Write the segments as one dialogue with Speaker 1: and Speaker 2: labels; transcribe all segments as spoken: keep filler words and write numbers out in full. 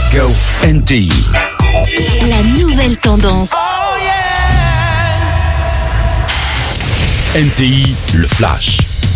Speaker 1: go. N T I.
Speaker 2: La nouvelle tendance.
Speaker 1: Oh yeah. N T I, le flash.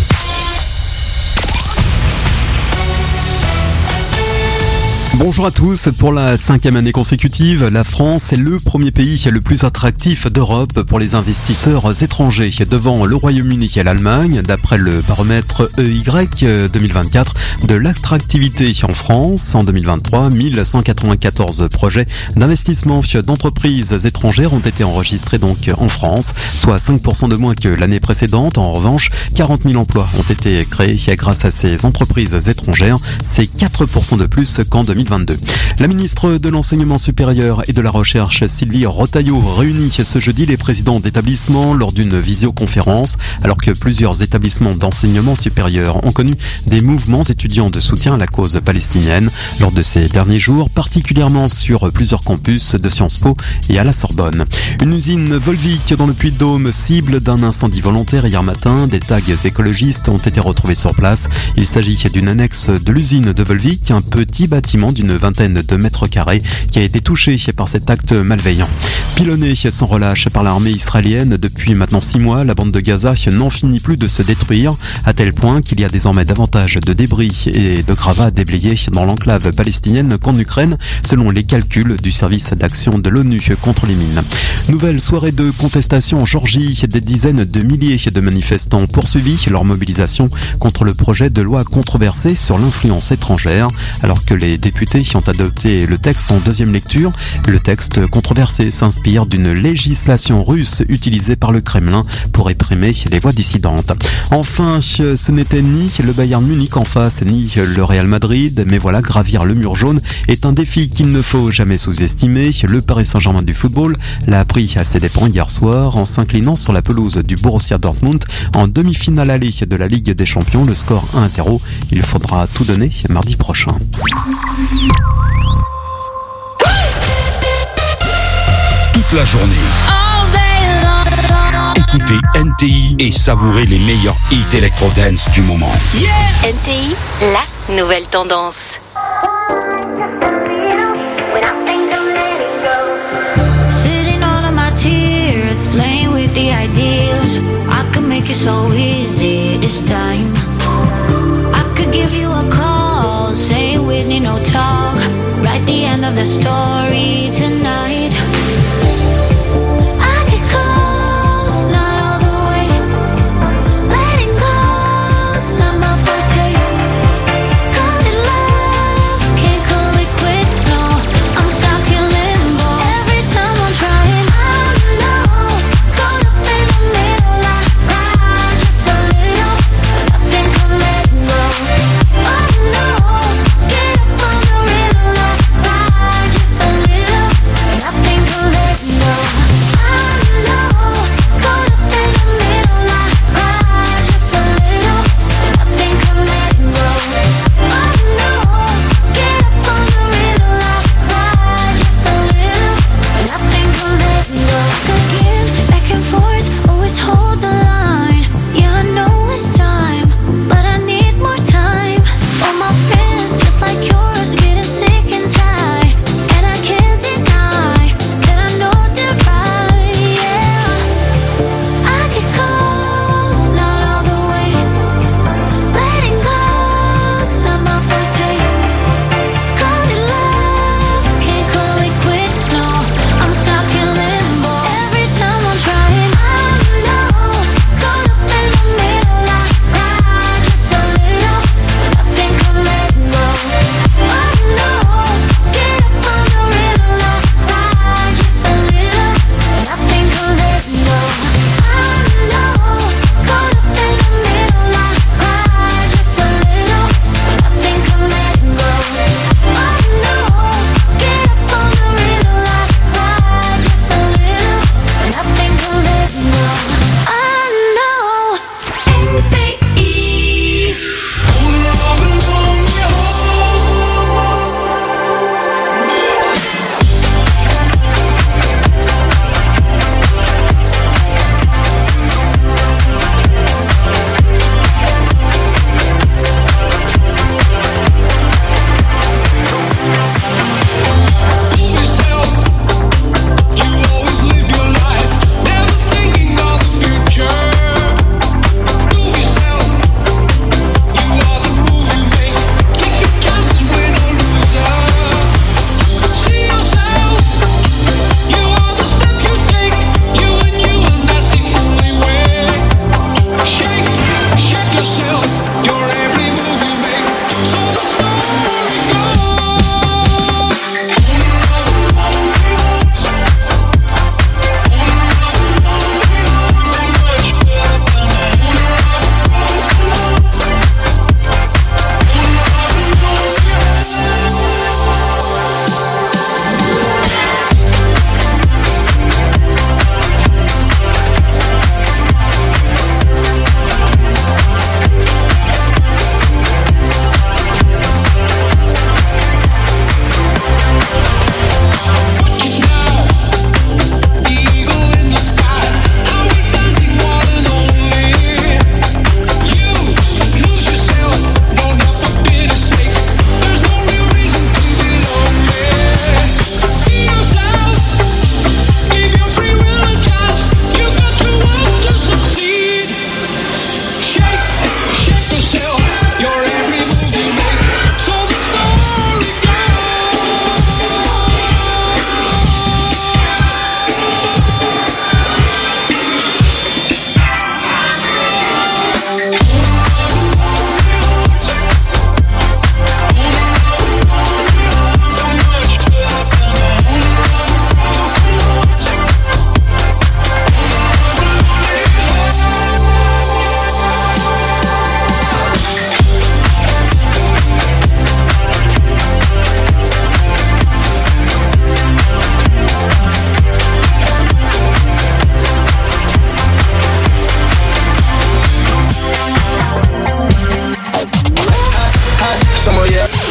Speaker 3: Bonjour à tous. Pour la cinquième année consécutive, la France est le premier pays le plus attractif d'Europe pour les investisseurs étrangers, devant le Royaume-Uni et l'Allemagne, d'après le baromètre E Y deux mille vingt-quatre de l'attractivité en France. En deux mille vingt-trois, mille cent quatre-vingt-quatorze projets d'investissement d'entreprises étrangères ont été enregistrés donc en France, soit cinq pour cent de moins que l'année précédente. En revanche, quarante mille emplois ont été créés grâce à ces entreprises étrangères. C'est quatre pour cent de plus qu'en deux mille vingt-deux. La ministre de l'Enseignement supérieur et de la Recherche, Sylvie Retailleau, réunit ce jeudi les présidents d'établissements lors d'une visioconférence, alors que plusieurs établissements d'enseignement supérieur ont connu des mouvements étudiants de soutien à la cause palestinienne lors de ces derniers jours, particulièrement sur plusieurs campus de Sciences Po et à la Sorbonne. Une usine Volvic dans le Puy-de-Dôme, cible d'un incendie volontaire hier matin. Des tags écologistes ont été retrouvés sur place. Il s'agit d'une annexe de l'usine de Volvic, un petit bâtiment d'une vingtaine de mètres carrés qui a été touché par cet acte malveillant. Pilonnée sans relâche par l'armée israélienne depuis maintenant six mois, la bande de Gaza n'en finit plus de se détruire, à tel point qu'il y a désormais davantage de débris et de gravats déblayés dans l'enclave palestinienne qu'en Ukraine, selon les calculs du service d'action de l'ONU contre les mines. Nouvelle soirée de contestation en Géorgie. Des dizaines de milliers de manifestants ont poursuivi leur mobilisation contre le projet de loi controversé sur l'influence étrangère, alors que les députés ont adopté le texte en deuxième lecture. Le texte controversé s'inspire d'une législation russe utilisée par le Kremlin pour réprimer les voix dissidentes. Enfin, ce n'était ni le Bayern Munich en face, ni le Real Madrid, mais voilà, gravir le mur jaune est un défi qu'il ne faut jamais sous-estimer. Le Paris Saint-Germain du football l'a appris à ses dépens hier soir en s'inclinant sur la pelouse du Borussia Dortmund en demi-finale allée de la Ligue des Champions. Le score un à zéro. Il faudra tout donner mardi prochain.
Speaker 1: Toute la journée. Écoutez N T I et savourez les meilleurs hits électro-dance du moment.
Speaker 2: Yeah. N T I, la nouvelle tendance.
Speaker 4: Sitting all of my tears, playing with the ideas. I could make it so easy this time. I could give you a call, say with me no talk. Write the end of the story tonight. I get close, not all the way. Letting go's not my forte. Call it love, can't call it quits, no. I'm stuck in limbo. Every time I'm trying, I know. Caught up in the middle, I ride just a little. Nothing can let go. Oh no, get up on the rhythm, I ride just a little.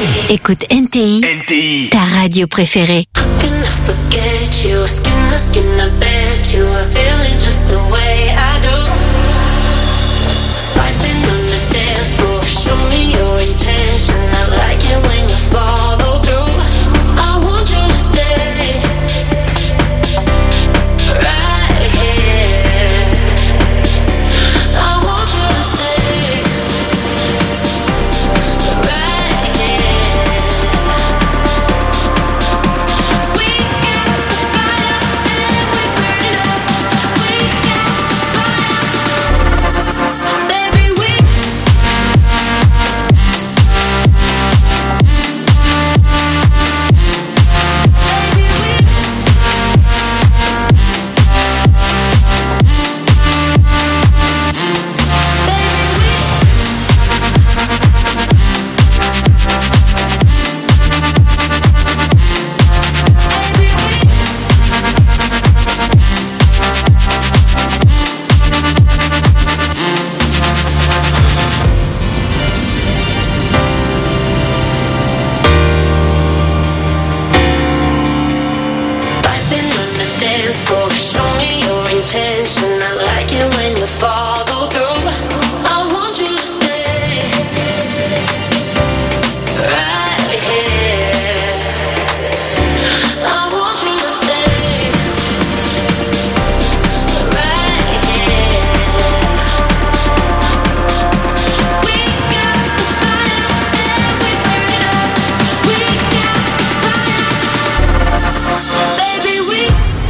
Speaker 2: Écoute N T I,
Speaker 5: N T I,
Speaker 2: ta radio préférée.
Speaker 4: Can I forget you? Skin to skin, I bet you are feeling just the way I do. Piping on the dance floor, show me your intention. I like it when you follow through. I want you to stay right here. I want you to stay right here. We got the fire and we burn it up. We got the fire, baby. We Piping on the dance floor, show me your intention. I like it when you follow through. I want you to stay right here. I want you to stay right here. We got the fire and we burn it up. We got the fire, baby. We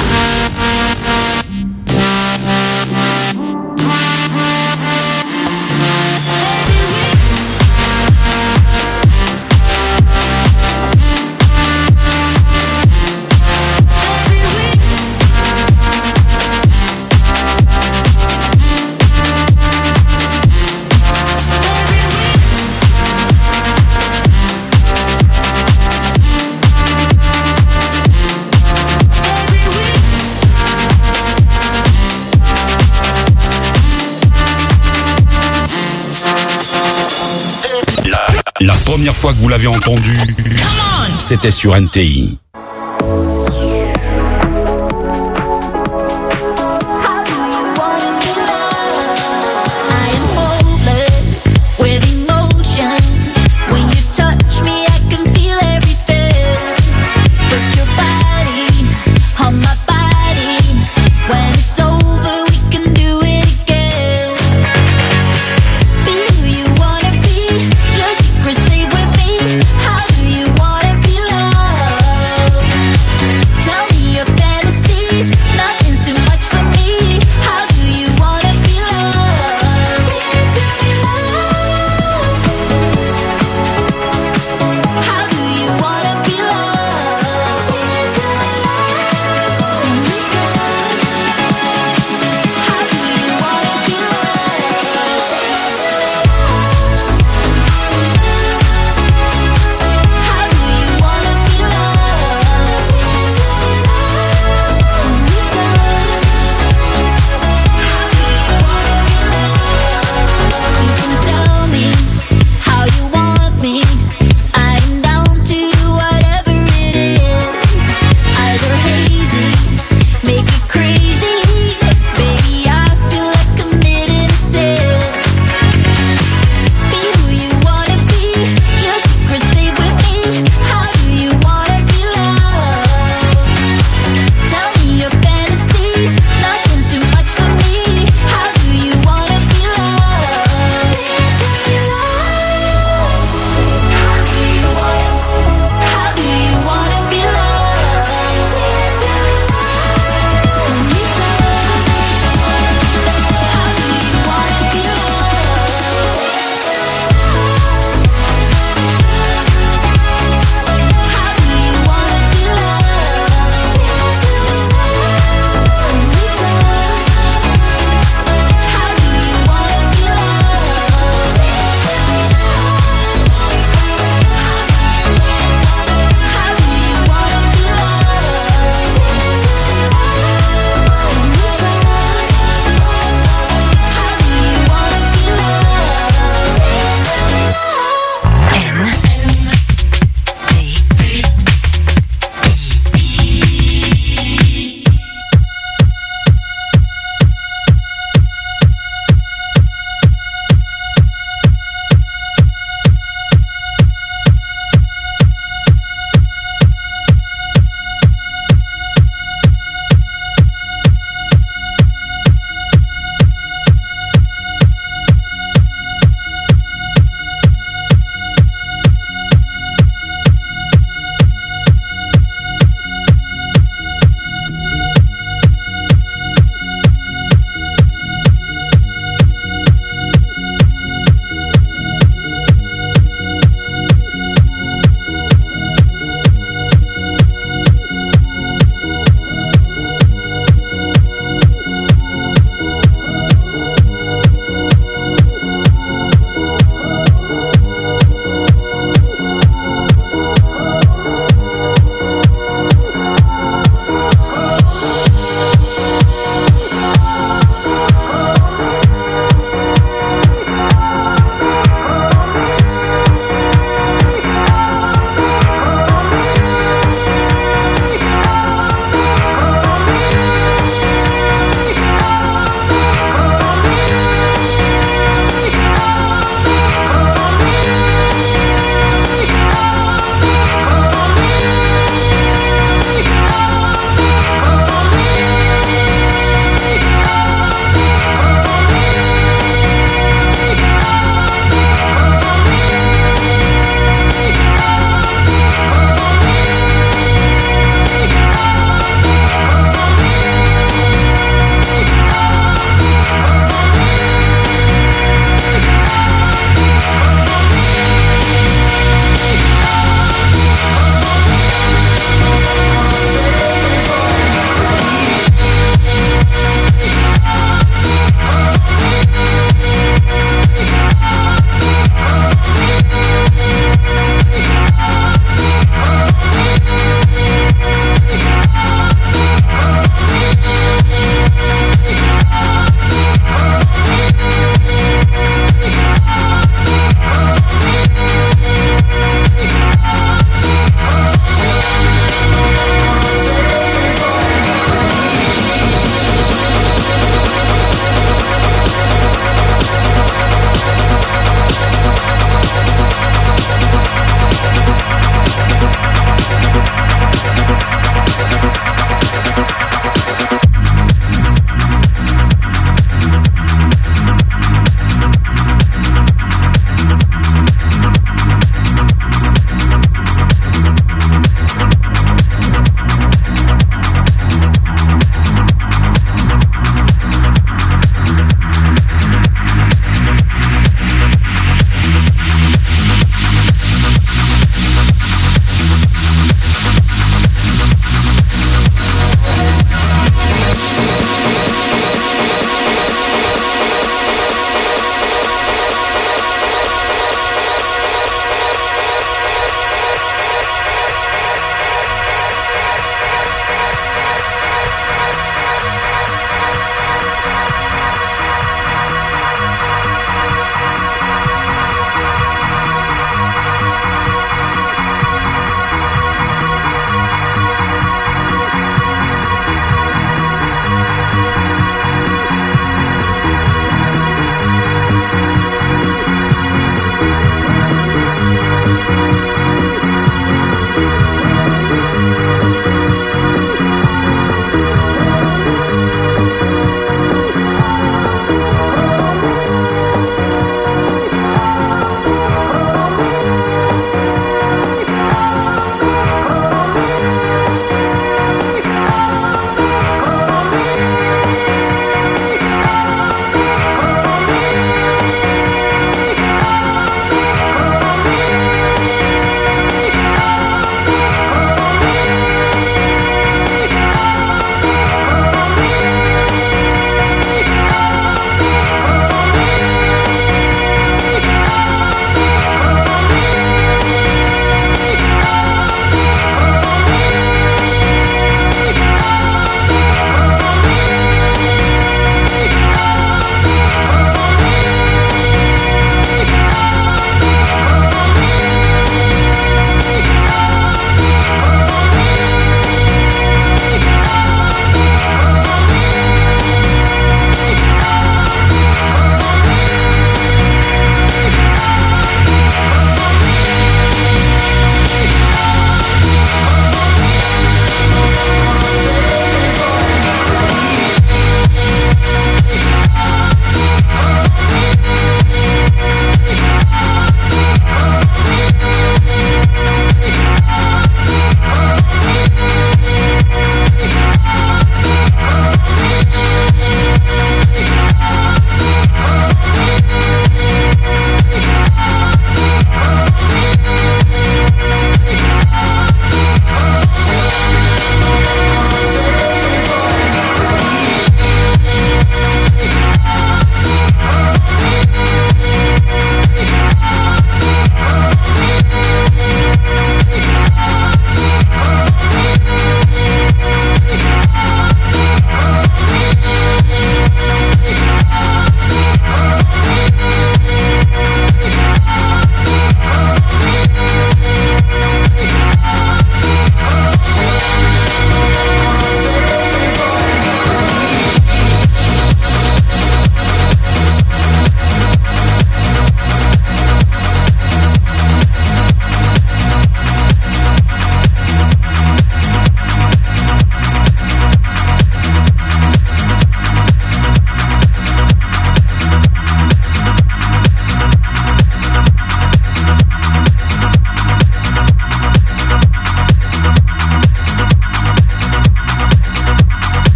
Speaker 1: La première fois que vous l'avez entendu, c'était sur N T I.
Speaker 4: I am hopeless with emotion. When you touch me, I can feel everything. Put your body on my body. When it's over, we can do it again. Be who you wanna be. Your secret safe with me. How do you wanna be loved?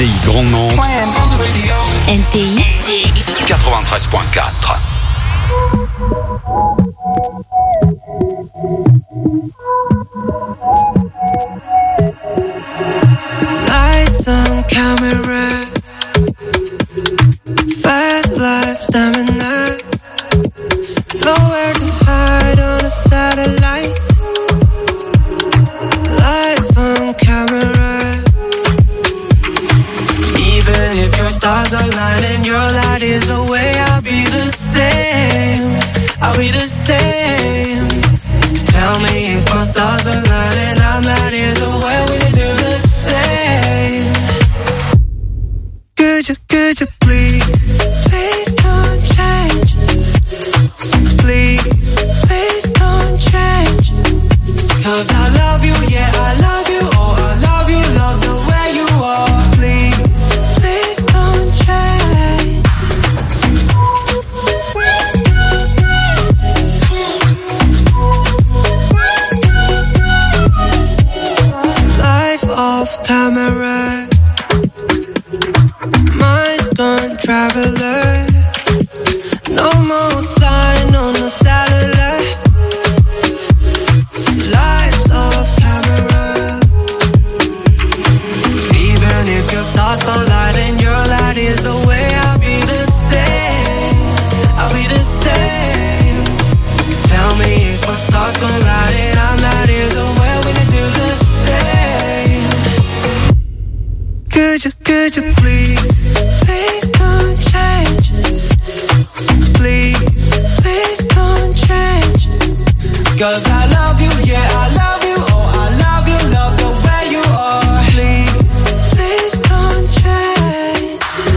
Speaker 1: T I Grande Montre.
Speaker 2: N T I
Speaker 1: quatre-vingt-treize point quatre.
Speaker 5: Lights on camera, fast life stamina, nowhere to hide on a satellite. Life on camera, even if your stars align and your light is away, I'll be the same, I'll be the same. Tell me if my stars align and I'm not is away, will you do the same? Could you, could you please, please don't change. Please, please don't change. Cause I love you, yeah, I love you. Oh, I love you, love the way you are. Please, please don't change. Life off camera, mind's gone traveler. No more sign on the satellite. Life's off camera. Even if your stars collide and your light is away, I'll be the same, I'll be the same. Tell me if my stars collide and I'm not is away, will you do the same? Could you, could you please, please don't change. Please, please don't change. Cause I love you, yeah, I love you. Oh, I love you, love the way you are. Please, please don't change.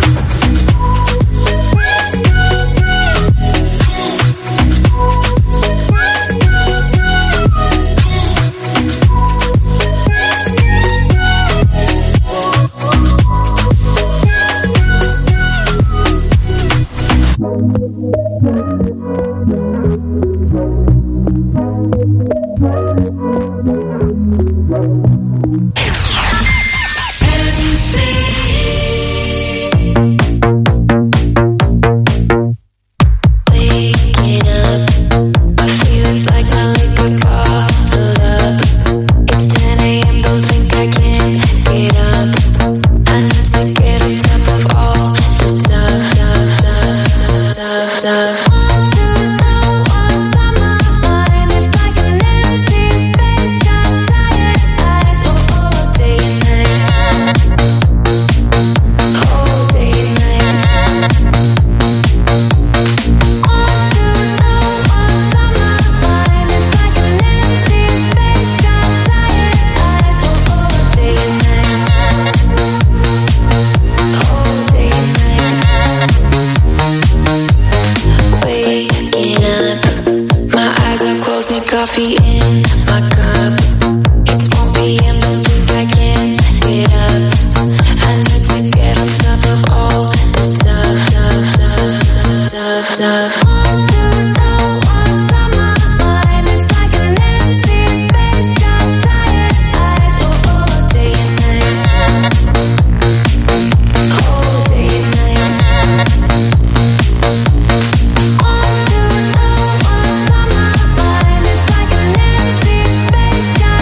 Speaker 4: Waking up, my feelings like my liquor bottled up. It's ten a.m., don't think I can get up. I need to get on top of all the stuff, stuff, stuff, stuff, stuff. Want to know what's on my mind? It's like an empty space, got tired eyes, oh, all day and night, all day and night. Want to know what's on my mind? It's like an empty space, got tired eyes, oh, all day and night, all day and night. Waking up, my eyes are closed, need coffee in my cup. It's one p.m., don't think I can get up. I need to get on top of all the stuff, stuff, stuff, stuff, stuff, stuff. Want to know what's on my mind? It's like an empty space, got tired eyes, oh, all day and night, all day and night. Want to know what's on my mind? It's like an empty space, got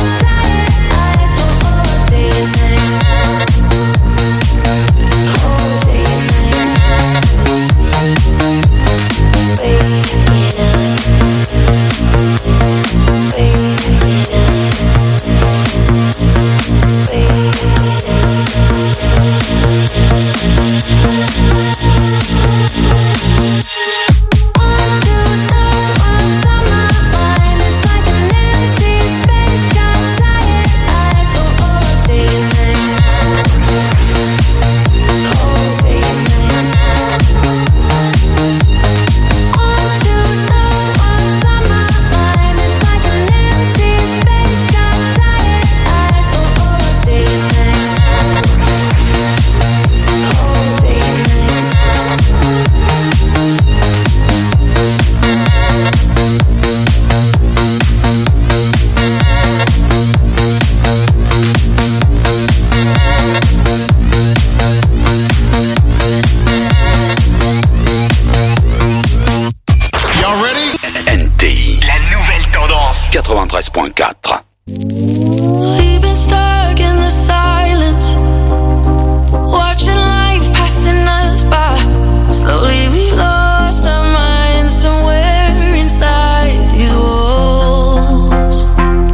Speaker 1: quatre-vingt-treize virgule quatre.
Speaker 5: We've been stuck in the silence, watching life passing us by. Slowly we lost our minds somewhere inside these walls.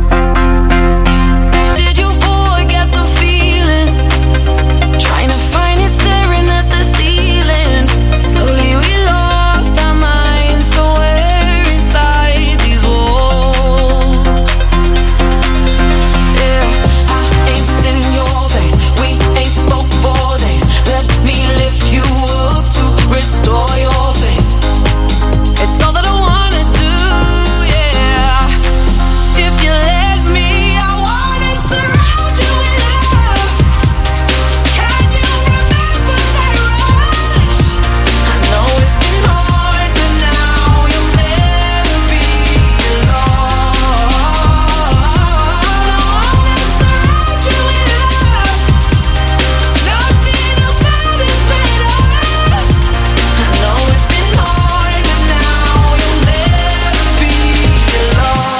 Speaker 5: Did you forget the feeling? Trying to find it staring at the ceiling. Slowly we lost our minds somewhere inside these walls. Yeah, I ain't seen your face, we ain't spoke for days. Let me lift you up to restore your faith. It's all that I wanna do, yeah. If you let me, I wanna surround you with love. Can you remember that rush? I know it's been hard, but now you'll never be alone. I wanna surround you with love. Nothing else matters but us. I know it's been hard, but now you'll never be alone.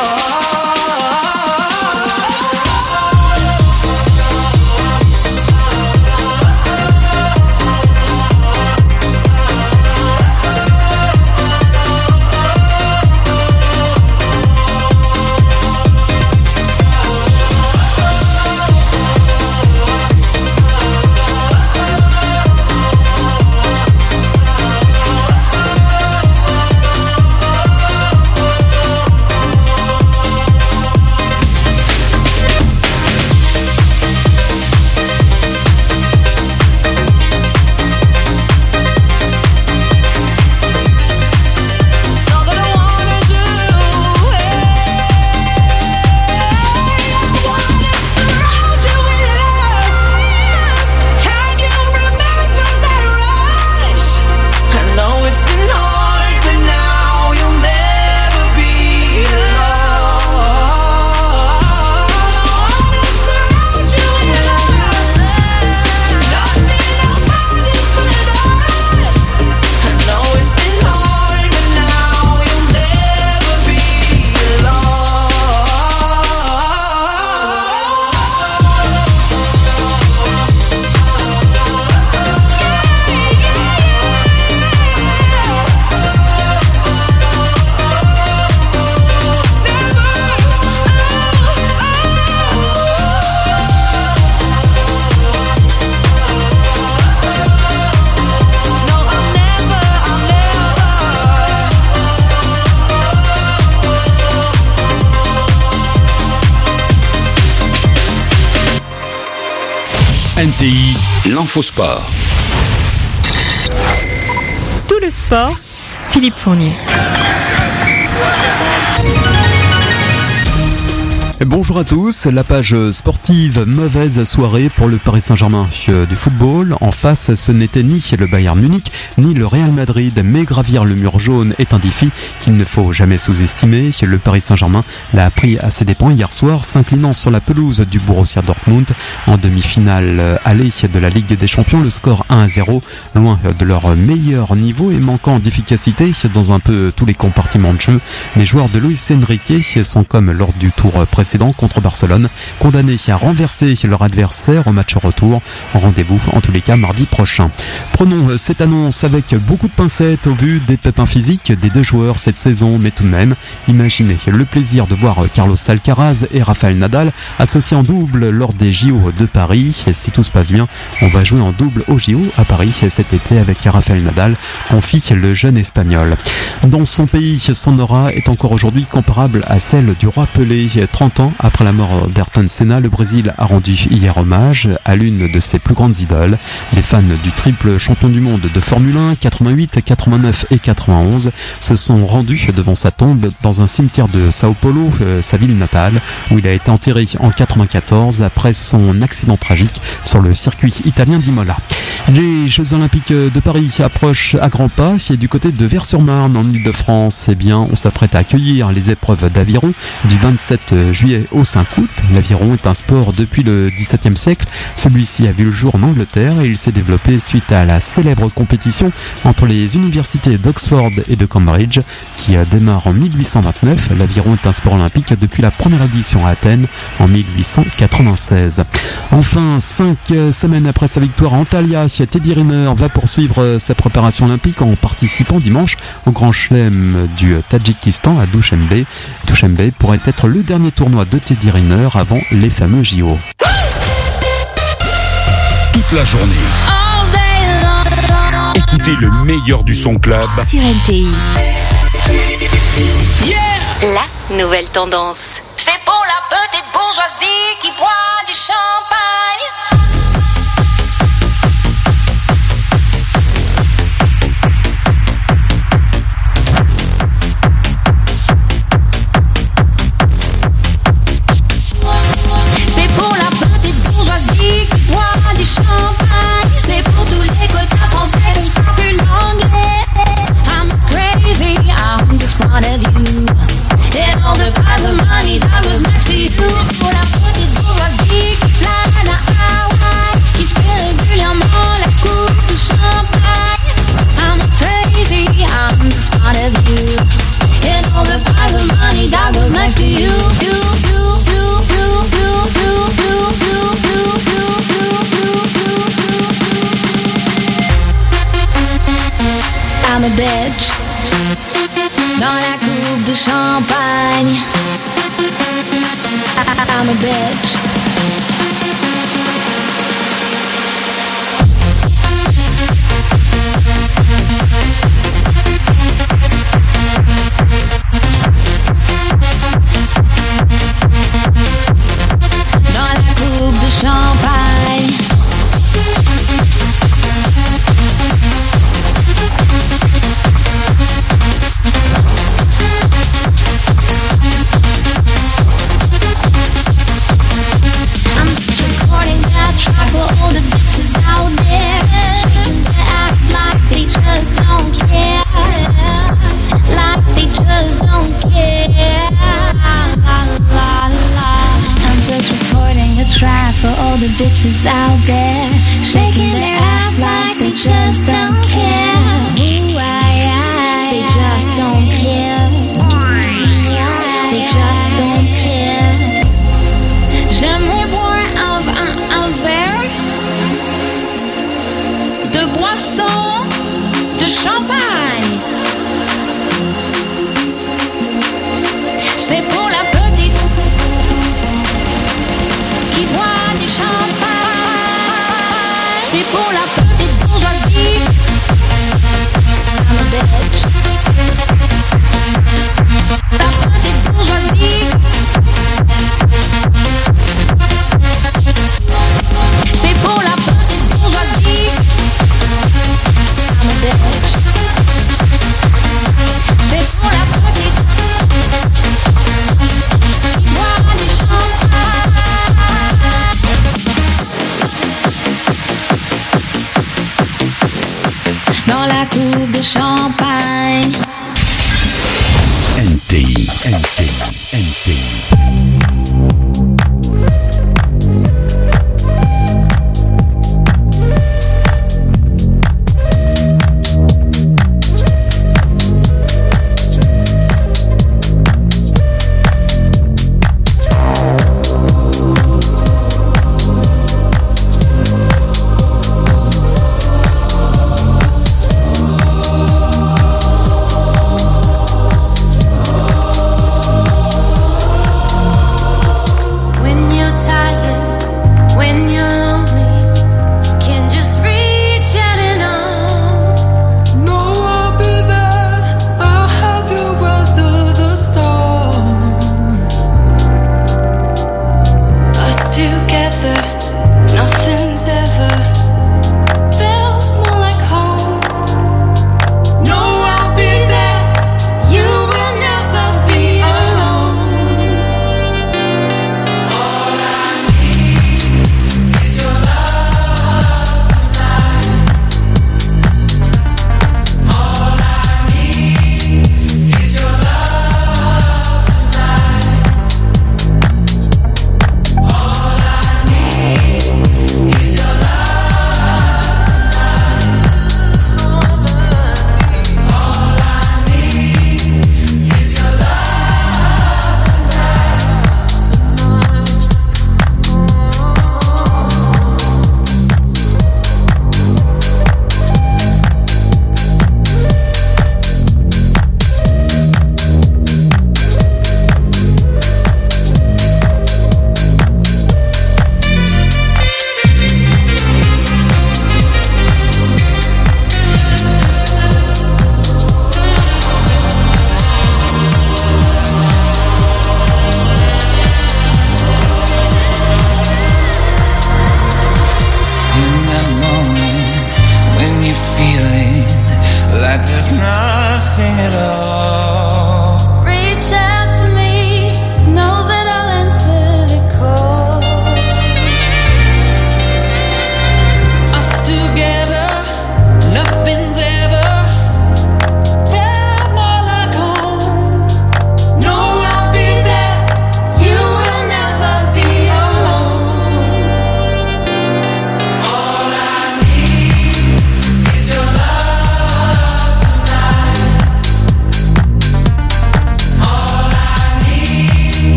Speaker 5: It's all that I wanna do, I wanna surround you with love. Can you remember that rush? I know it's been hard, but now you'll never be alone. I wanna surround you with love. Nothing else matters but us. I know it's been hard, but now you'll never be alone. No, I'll never, I'll
Speaker 1: N T I, l'infosport.
Speaker 6: Tout le sport, Philippe Fournier.
Speaker 3: Bonjour à tous, la page sportive, mauvaise soirée pour le Paris Saint-Germain du football. En face, ce n'était ni le Bayern Munich, ni le Real Madrid, mais gravir le mur jaune est un défi qu'il ne faut jamais sous-estimer. Le Paris Saint-Germain l'a appris à ses dépens hier soir, s'inclinant sur la pelouse du Borussia Dortmund en demi-finale aller de la Ligue des Champions. Le score un à zéro, loin de leur meilleur niveau et manquant d'efficacité dans un peu tous les compartiments de jeu. Les joueurs de Luis Enrique sont comme lors du tour précédent contre Barcelone, condamnés à renverser leur adversaire au match retour. Rendez-vous en tous les cas mardi prochain. Prenons cette annonce avec beaucoup de pincettes au vu des pépins physiques des deux joueurs cette saison, mais tout de même, imaginez le plaisir de voir Carlos Alcaraz et Rafael Nadal associés en double lors des J O de Paris. Et si tout se passe bien, on va jouer en double aux J O à Paris cet été avec Rafael Nadal, confie le jeune espagnol. Dans son pays, son aura est encore aujourd'hui comparable à celle du roi Pelé. trente ans après la mort d'Ayrton Senna, le Brésil a rendu hier hommage à l'une de ses plus grandes idoles. Les fans du triple champion du monde de Formule un, quatre-vingt-huit, quatre-vingt-neuf et quatre-vingt-onze, se sont rendus devant sa tombe dans un cimetière de Sao Paulo, euh, sa ville natale, où il a été enterré en quatre-vingt-quatorze après son accident tragique sur le circuit italien d'Imola. Les Jeux Olympiques de Paris approchent à grands pas et du côté de Vers-sur-Marne en Ile-de-France, eh bien, on s'apprête à accueillir les épreuves d'aviron du vingt-sept juillet juillet au cinq août. L'aviron est un sport depuis le dix-septième siècle. Celui-ci a vu le jour en Angleterre et il s'est développé suite à la célèbre compétition entre les universités d'Oxford et de Cambridge qui démarre en mille huit cent vingt-neuf. L'aviron est un sport olympique depuis la première édition à Athènes en mille huit cent quatre-vingt-seize. Enfin, cinq semaines après sa victoire à Antalya, Teddy Riner va poursuivre sa préparation olympique en participant dimanche au Grand Chelem du Tadjikistan à Douchembe. Douchembe pourrait être le dernier tournoi de Teddy Riner avant les fameux J O.
Speaker 1: Toute la journée. Écoutez le meilleur du son club
Speaker 2: sur N T I. La nouvelle tendance.
Speaker 4: C'est pour la petite bourgeoisie qui boit du champagne. C'est pour la petite bourgeoisie qui boit du champagne. C'est pour tous les quotas français qui parlent plus l'anglais. I'm not crazy, I'm just fond of you. And all the piles of money that was next to you. Pour la petite bourgeoisie qui plane à Hawaï, qui se fait régulièrement la coupe de champagne. I'm not crazy, I'm just fond of you. And all the piles of money that was next to you. You, you, you, you, you, you, you, you, you, you, you, you. I'm a bitch. Dans la coupe de champagne, I'm a bitch. Dans la coupe de champagne. Track for all the bitches out there, shaking their ass like they just don't care, like they just don't care. La, la, la. I'm just recording a track for all the bitches out there, shaking their ass like they just don't care. Ooh, aye, aye, they just don't care. They just don't care. J'aimerais boire un, un, un verre de boisson de champagne. C'est pour la petite qui boit du champagne. C'est pour la petite bourgeoisie. I'm a bitch. La petite bourgeoisie. C'est pour la petite bourgeoisie. I'm a bitch. C'est pour la petite qui boit du champagne. Dans la coupe de champagne.
Speaker 1: N T I, N T I, N T I.
Speaker 4: Oh,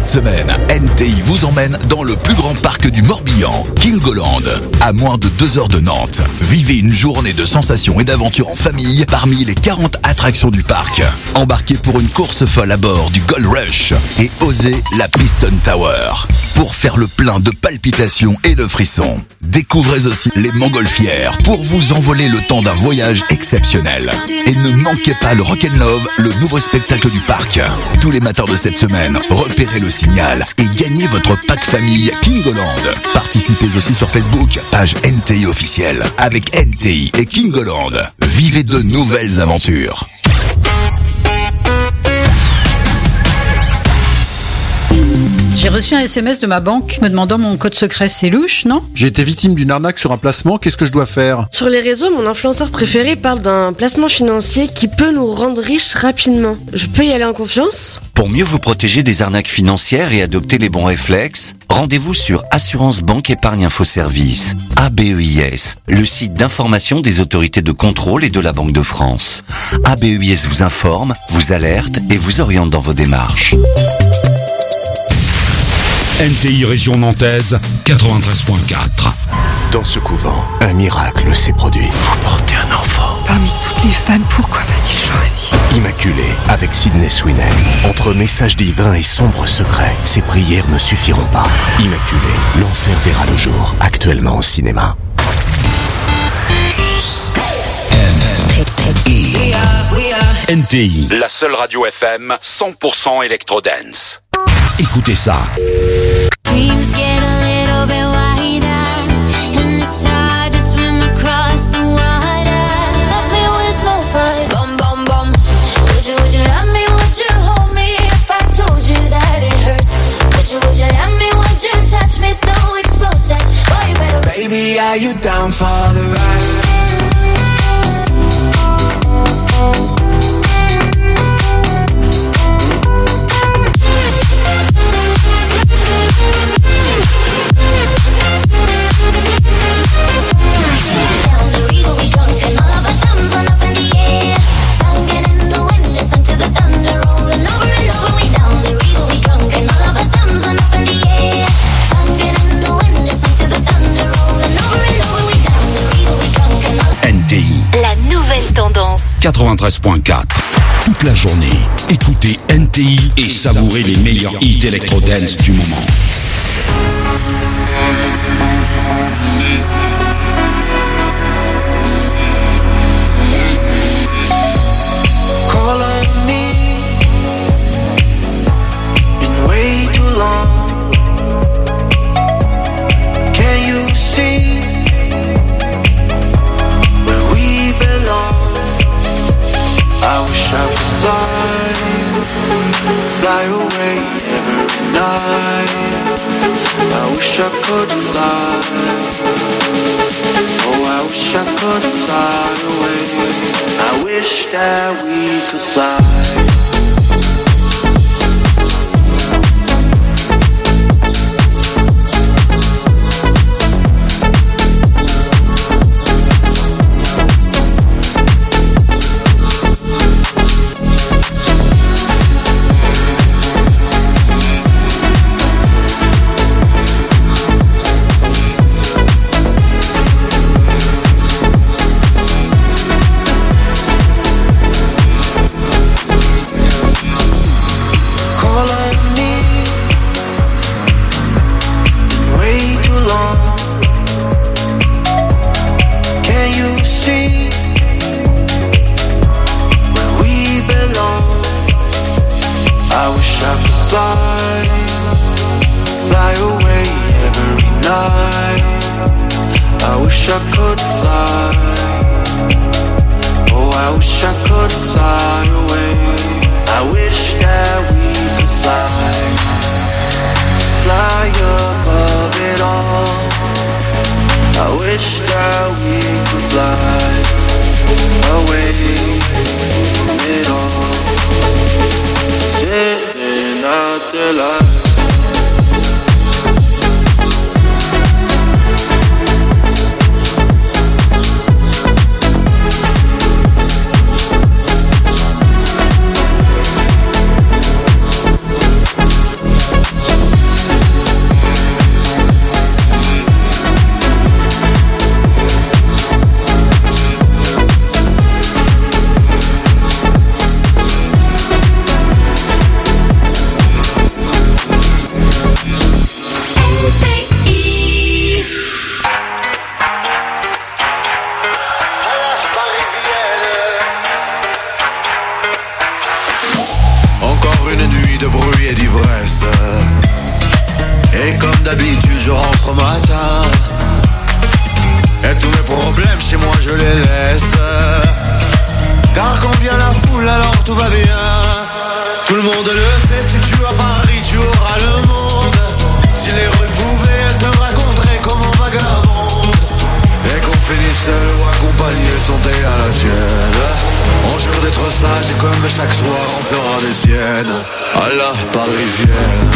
Speaker 7: semaine, N T I vous emmène dans le plus grand parc du Morbihan, Kingoland, à moins de deux heures de Nantes. Vivez une journée de sensations et d'aventures en famille parmi les quarante attractions du parc. Embarquez pour une course folle à bord du Gold Rush et osez la Piston Tower pour faire le plein de palpitations et de frissons. Découvrez aussi les Montgolfières pour vous envoler le temps d'un voyage exceptionnel. Et ne manquez pas le Rock'n'Love, le nouveau spectacle du parc. Tous les matins de cette semaine, repérez le signal et gagnez votre pack famille Kingoland. Participez aussi sur Facebook, page N T I officielle. Avec N T I et Kingoland, vivez de nouvelles aventures.
Speaker 8: J'ai reçu un S M S de ma banque me demandant mon code secret. C'est louche, non?
Speaker 9: J'ai été victime d'une arnaque sur un placement, qu'est-ce que je dois faire?
Speaker 10: Sur les réseaux, mon influenceur préféré parle d'un placement financier qui peut nous rendre riches rapidement. Je peux y aller en confiance?
Speaker 11: Pour mieux vous protéger des arnaques financières et adopter les bons réflexes, rendez-vous sur Assurance Banque Épargne Info Service, A B E I S, le site d'information des autorités de contrôle et de la Banque de France. A B E I S vous informe, vous alerte et vous oriente dans vos démarches.
Speaker 1: N T I Région Nantaise, quatre-vingt-treize point quatre.
Speaker 12: Dans ce couvent, un miracle s'est produit.
Speaker 13: Vous portez un enfant.
Speaker 14: Parmi toutes les femmes, pourquoi m'a-t-il choisi?
Speaker 12: Immaculé, avec Sydney Sweeney. Entre messages divins et sombres secrets, ses prières ne suffiront pas. Immaculé, l'enfer verra le jour, actuellement au cinéma.
Speaker 1: N T I, la seule radio F M cent pour cent électro-dance. Écoutez ça.
Speaker 4: Dreams get a little bit wider, and it's hard to swim across the water. Love me with no pride, bum bum bum. Would you, would you love me? Would you hold me if I told you that it hurts? Would you, would you love me? Would you touch me so exposed that boy you better?
Speaker 5: Baby, are you down for the ride?
Speaker 1: quatre-vingt-treize point quatre. Toute la journée, écoutez N T I et savourez les meilleurs hits électro-dance du moment.
Speaker 5: Call on me. Been way too long. Can you see where we belong? I wish I could fly, fly away every night. I wish I could fly. Oh, I wish I could fly away. I wish that we could fly. Fly, fly away every night. I wish I could fly. Oh, I wish I could fly away. I wish that we could fly. Fly above it all. I wish that we could fly away from it all. Sitting out the light.
Speaker 13: tout va bien. Tout le monde le sait, si tu as Paris, tu auras le monde. Si les rues pouvaient, elles te raconteraient comment vagabonde. Et qu'on finisse seul ou accompagné, santé à la tienne. On jure d'être sage et comme chaque soir on fera des siennes. À la parisienne.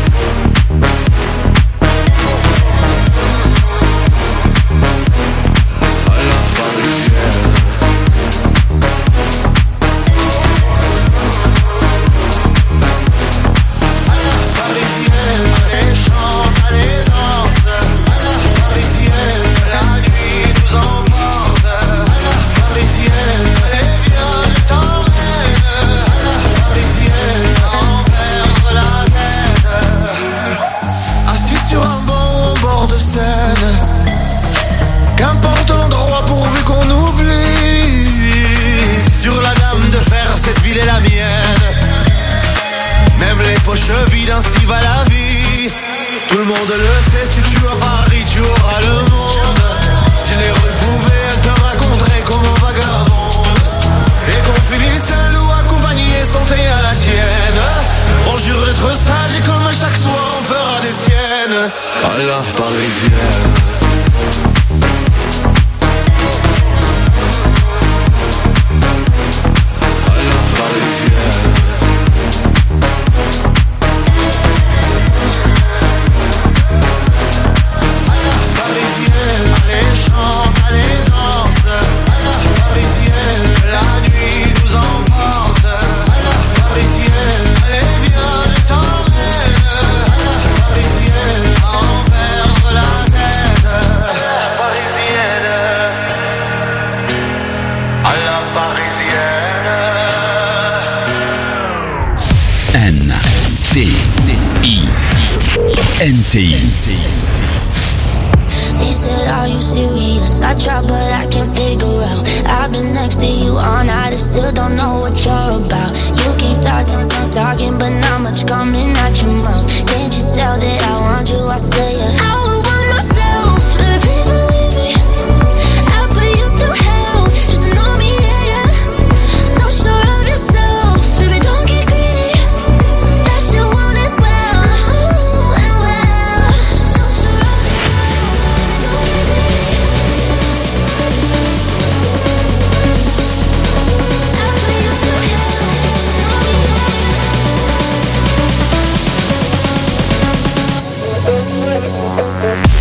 Speaker 13: Qu'importe l'endroit pourvu qu'on oublie. Sur la dame de fer, cette ville est la mienne. Même les poches vides, ainsi va la vie. Tout le monde le sait, si tu as Paris, tu auras le monde. Si les rues pouvaient, elles te raconteraient comment vagabonde. Et qu'on finisse seul ou accompagné, santé à la tienne. On jure d'être sage et comme chaque soir on fera des siennes. À la parisienne.
Speaker 1: N T I.
Speaker 4: He said, are you serious? I try but I can't figure out. I've been next to you all night and still don't know what you're about. You keep talking, talking, but not much coming out your mouth. Can't you tell that I want you? I say it. I would want myself, baby, please believe me. I'll put you through hell, just to know me, yeah, yeah. So sure of yourself, baby, don't get greedy. That you want it well, ooh, and well. So sure of yourself, don't get greedy. I'll put you through hell, just to know me, yeah, yeah.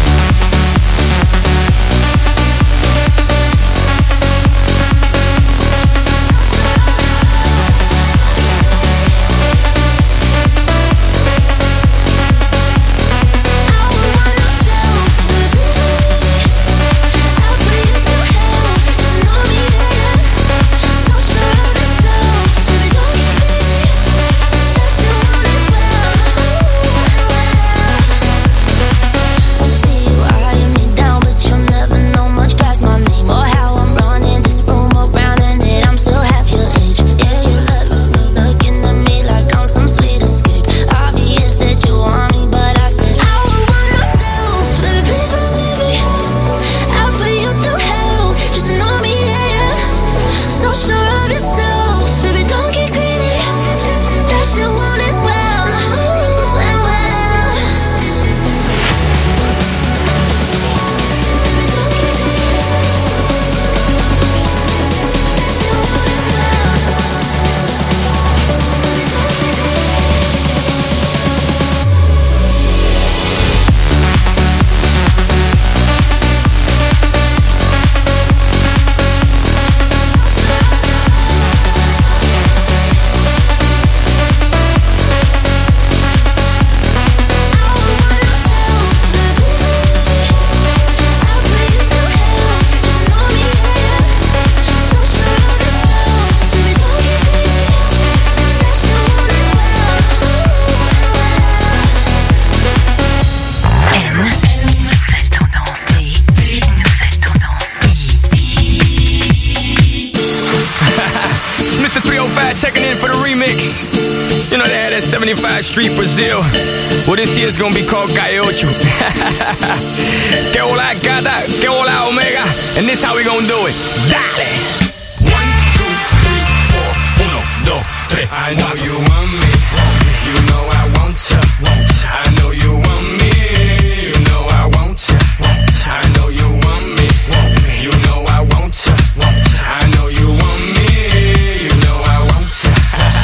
Speaker 15: Checking in for the remix. You know they had that seventy-five Street Brazil. Well, this year's gonna be called Calle Ocho. Que hola gata, que hola omega. And this how we gonna do it. Dale. One, two, three, four, uno, dos. I know you want me. You know I want ya. I know you want me. You know I want ya. I know you want me. You know I want ya. I know you want me. You know I want ya.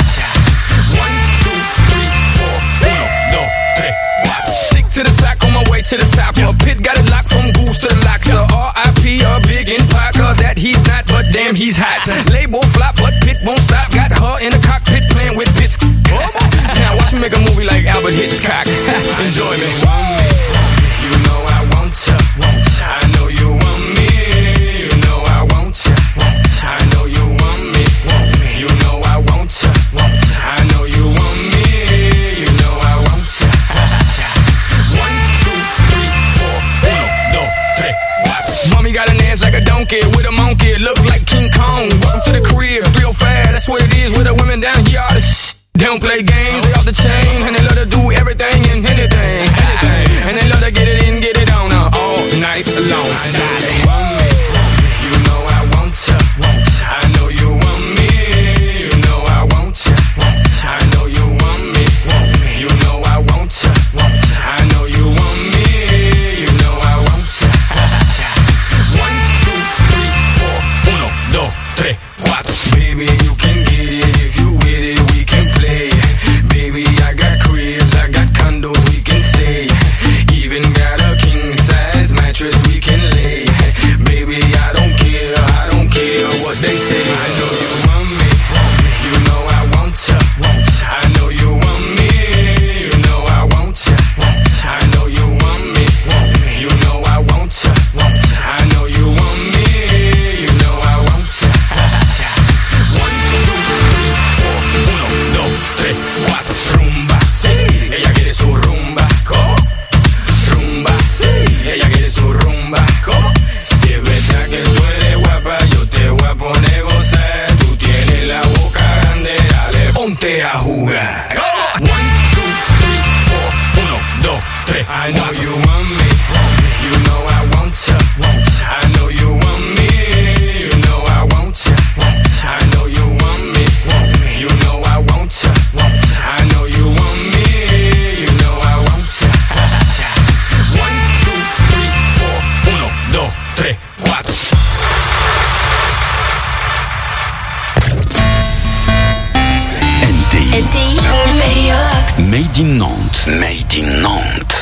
Speaker 15: One, two, three, four. Uno, dos, tres, cuatro. Stick to the track on my way to the top. A pit got it locked from goose to the locks. R I P a big in Parker that he's not, but damn he's hot. Label flop, but Pit won't stop. Got her in the cockpit playing with bits. Now watch me make a movie like Albert Hitchcock. Enjoy me. You know I want ya. I know you want me. You know I want ya. I know you want me. You know I want ya. I know you want me. You know I want ya. One, two, three, four. Uno, dos, tres, cuatro. Mommy got an ass like a donkey with a monkey. Look like King Kong. Welcome to the crib. Real fast. That's what it is with the women down here. All the sh- They don't play games, they off the chain, and they love to do everything and anything, anything. And they love to get it in, get it on uh, all night long. I know you want me, you know I want ya. I know you want me, you know I want ya. I know you want me, you know I want ya. I know you want me, you know I want ya. One, two, three, four, uno, dos, tres, cuatro. Baby, you can get it if you with it, we can play. Baby, I got cribs, I got condos, we can stay. Even got a king size mattress we can lay. Baby, I don't care, I don't care what they say. I know you want me, you know I want ya. I know you want me, you know I want ya. I know you want me, you know I want ya. I know you want me, you know I want ya. One, two, three, four, uno, dos, tres, cuatro. Rumba, sí, ella quiere su rumba, ¿cómo? Rumba, sí, ella quiere su rumba, ¿cómo? Si es verdad que tú eres guapa, yo te voy a poner gozar. Tú tienes la boca grande, dale, ponte a jugar. ¿Cómo? One, two, three, four, uno, dos, tres. I know you want me, you know I want ya. I know you want me, you know I want ya. I know you want me, you know I want ya. I know you want me, you know I want ya. One, two, three, four, uno, dos, tres, cuatro.
Speaker 1: N T I.
Speaker 2: N T I, le meilleur.
Speaker 1: Made in Nantes. Made in Nantes.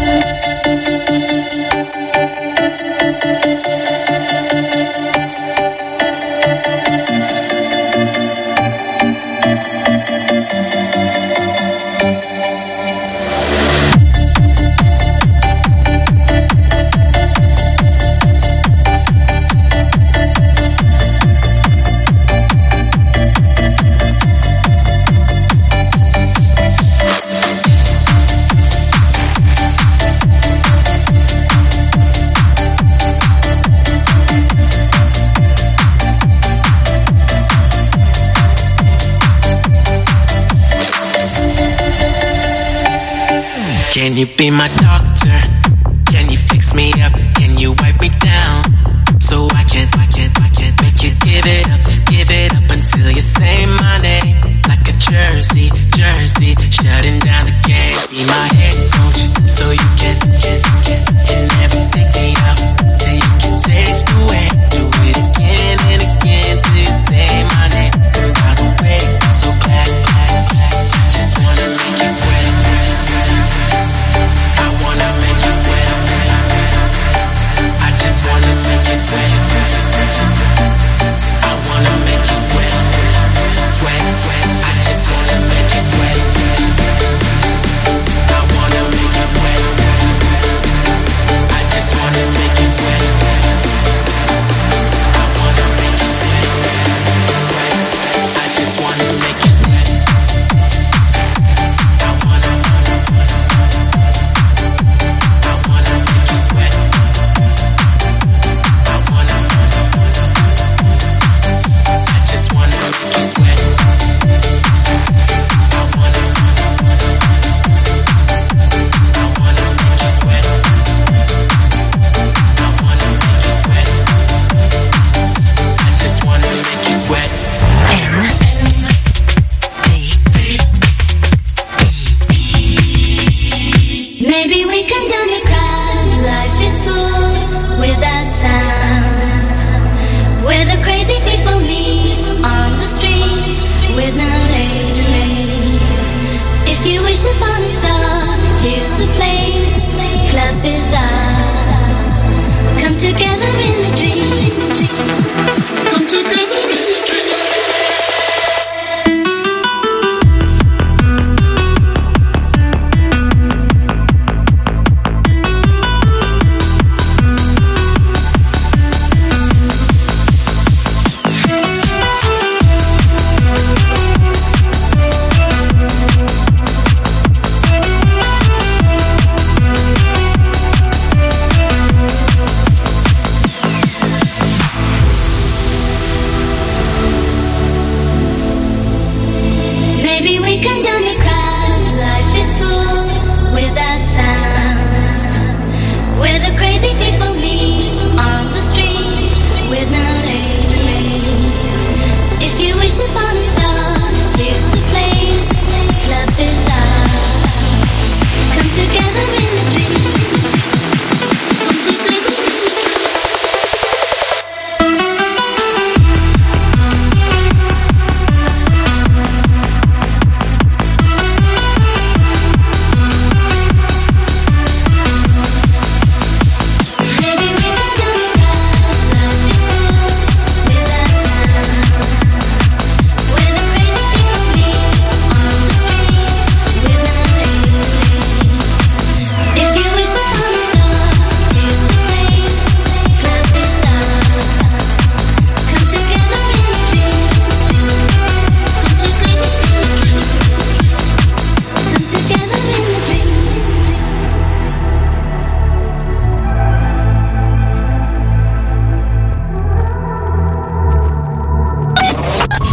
Speaker 16: Can you be my doctor? Can you fix me up? Can you wipe me down? So I can, I can, I can make you give it up, give it up until you say my name. Like a jersey, jersey, shutting down the game. Be my head coach, so you can, can, can, can never take me out. Till you can taste the way. Do it again and again till you say my name. And by the way, I'm so glad, glad, glad. I just wanna make you sweat. I wanna make you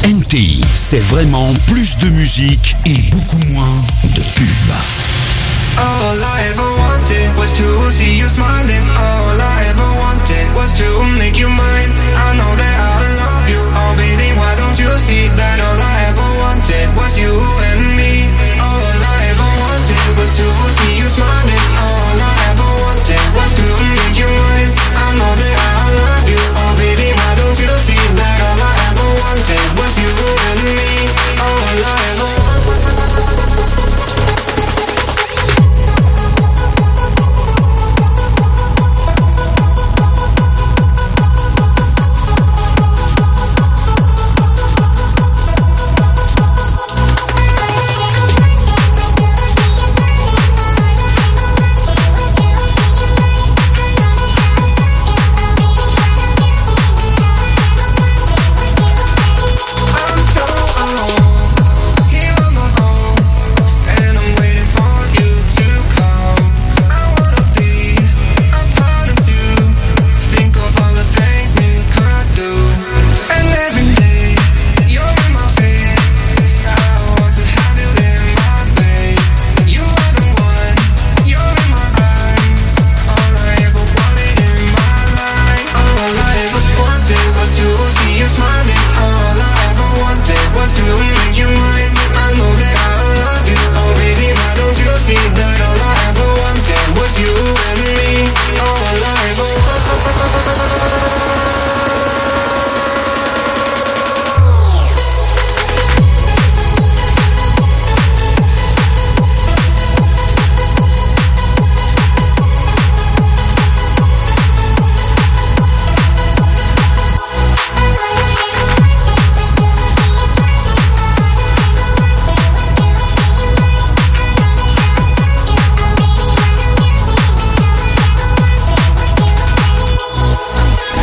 Speaker 1: N T I, c'est vraiment plus de musique et beaucoup moins de pub.
Speaker 5: All I ever wanted was to see you smiling. All I ever wanted was to